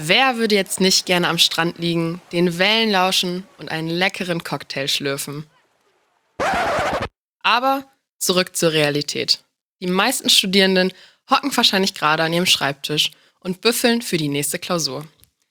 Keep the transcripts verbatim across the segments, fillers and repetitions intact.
Wer würde jetzt nicht gerne am Strand liegen, den Wellen lauschen und einen leckeren Cocktail schlürfen? Aber zurück zur Realität. Die meisten Studierenden hocken wahrscheinlich gerade an ihrem Schreibtisch und büffeln für die nächste Klausur.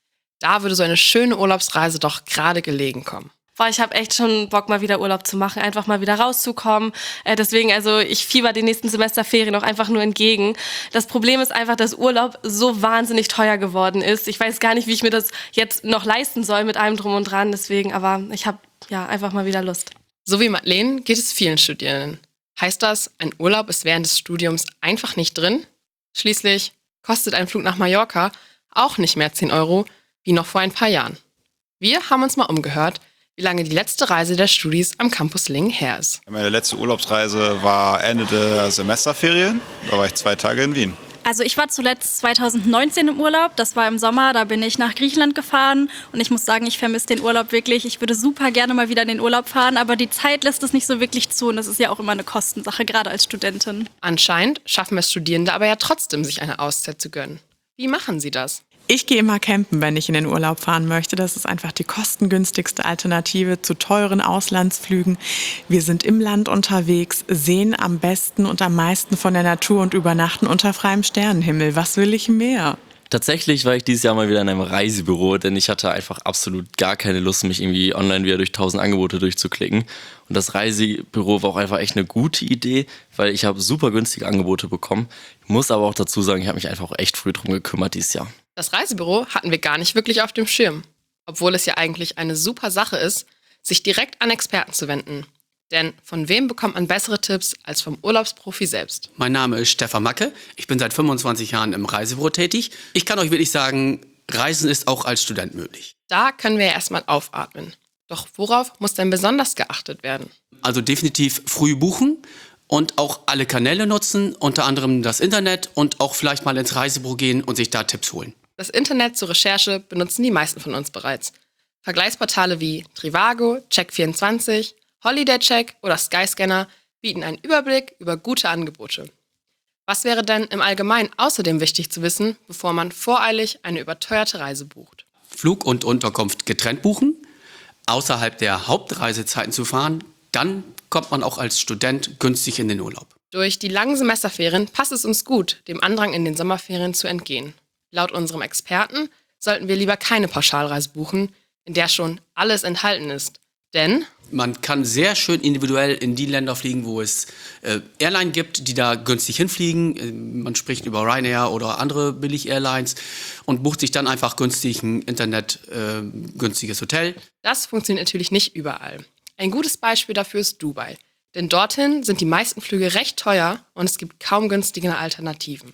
Da würde so eine schöne Urlaubsreise doch gerade gelegen kommen. Boah, ich habe echt schon Bock, mal wieder Urlaub zu machen, einfach mal wieder rauszukommen. Äh, deswegen, also ich fieber den nächsten Semesterferien auch einfach nur entgegen. Das Problem ist einfach, dass Urlaub so wahnsinnig teuer geworden ist. Ich weiß gar nicht, wie ich mir das jetzt noch leisten soll mit allem Drum und Dran. Deswegen, aber ich habe ja einfach mal wieder Lust. So wie Madeleine geht es vielen Studierenden. Heißt das, ein Urlaub ist während des Studiums einfach nicht drin? Schließlich kostet ein Flug nach Mallorca auch nicht mehr zehn Euro wie noch vor ein paar Jahren. Wir haben uns mal umgehört, wie lange die letzte Reise der Studis am Campus Lingen her ist. Meine letzte Urlaubsreise war Ende der Semesterferien. Da war ich zwei Tage in Wien. Also ich war zuletzt zwanzig neunzehn im Urlaub, das war im Sommer, da bin ich nach Griechenland gefahren und ich muss sagen, ich vermisse den Urlaub wirklich. Ich würde super gerne mal wieder in den Urlaub fahren, aber die Zeit lässt es nicht so wirklich zu und das ist ja auch immer eine Kostensache, gerade als Studentin. Anscheinend schaffen es Studierende aber ja trotzdem, sich eine Auszeit zu gönnen. Wie machen sie das? Ich gehe immer campen, wenn ich in den Urlaub fahren möchte. Das ist einfach die kostengünstigste Alternative zu teuren Auslandsflügen. Wir sind im Land unterwegs, sehen am besten und am meisten von der Natur und übernachten unter freiem Sternenhimmel. Was will ich mehr? Tatsächlich war ich dieses Jahr mal wieder in einem Reisebüro, denn ich hatte einfach absolut gar keine Lust, mich irgendwie online wieder durch tausend Angebote durchzuklicken. Und das Reisebüro war auch einfach echt eine gute Idee, weil ich habe super günstige Angebote bekommen. Ich muss aber auch dazu sagen, ich habe mich einfach auch echt früh drum gekümmert dieses Jahr. Das Reisebüro hatten wir gar nicht wirklich auf dem Schirm, obwohl es ja eigentlich eine super Sache ist, sich direkt an Experten zu wenden. Denn von wem bekommt man bessere Tipps als vom Urlaubsprofi selbst? Mein Name ist Stefan Macke. Ich bin seit fünfundzwanzig Jahren im Reisebüro tätig. Ich kann euch wirklich sagen, Reisen ist auch als Student möglich. Da können wir ja erstmal aufatmen. Doch worauf muss denn besonders geachtet werden? Also definitiv früh buchen und auch alle Kanäle nutzen, unter anderem das Internet und auch vielleicht mal ins Reisebüro gehen und sich da Tipps holen. Das Internet zur Recherche benutzen die meisten von uns bereits. Vergleichsportale wie Trivago, Check vierundzwanzig, Holidaycheck oder Skyscanner bieten einen Überblick über gute Angebote. Was wäre denn im Allgemeinen außerdem wichtig zu wissen, bevor man voreilig eine überteuerte Reise bucht? Flug und Unterkunft getrennt buchen, außerhalb der Hauptreisezeiten zu fahren, dann kommt man auch als Student günstig in den Urlaub. Durch die langen Semesterferien passt es uns gut, dem Andrang in den Sommerferien zu entgehen. Laut unserem Experten sollten wir lieber keine Pauschalreise buchen, in der schon alles enthalten ist. Denn man kann sehr schön individuell in die Länder fliegen, wo es äh, Airline gibt, die da günstig hinfliegen. Äh, man spricht über Ryanair oder andere Billig-Airlines und bucht sich dann einfach günstig ein Internet, äh, günstiges Hotel. Das funktioniert natürlich nicht überall. Ein gutes Beispiel dafür ist Dubai. Denn dorthin sind die meisten Flüge recht teuer und es gibt kaum günstigere Alternativen.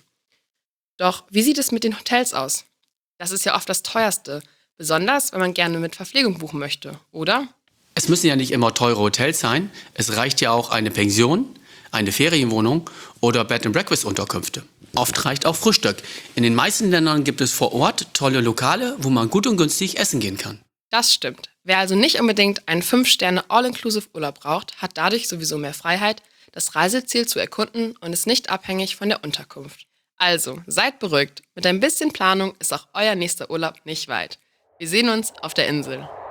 Doch wie sieht es mit den Hotels aus? Das ist ja oft das teuerste, besonders wenn man gerne mit Verpflegung buchen möchte, oder? Es müssen ja nicht immer teure Hotels sein. Es reicht ja auch eine Pension, eine Ferienwohnung oder Bed-and-Breakfast-Unterkünfte. Oft reicht auch Frühstück. In den meisten Ländern gibt es vor Ort tolle Lokale, wo man gut und günstig essen gehen kann. Das stimmt. Wer also nicht unbedingt einen fünf Sterne All-Inclusive-Urlaub braucht, hat dadurch sowieso mehr Freiheit, das Reiseziel zu erkunden und ist nicht abhängig von der Unterkunft. Also, seid beruhigt. Mit ein bisschen Planung ist auch euer nächster Urlaub nicht weit. Wir sehen uns auf der Insel.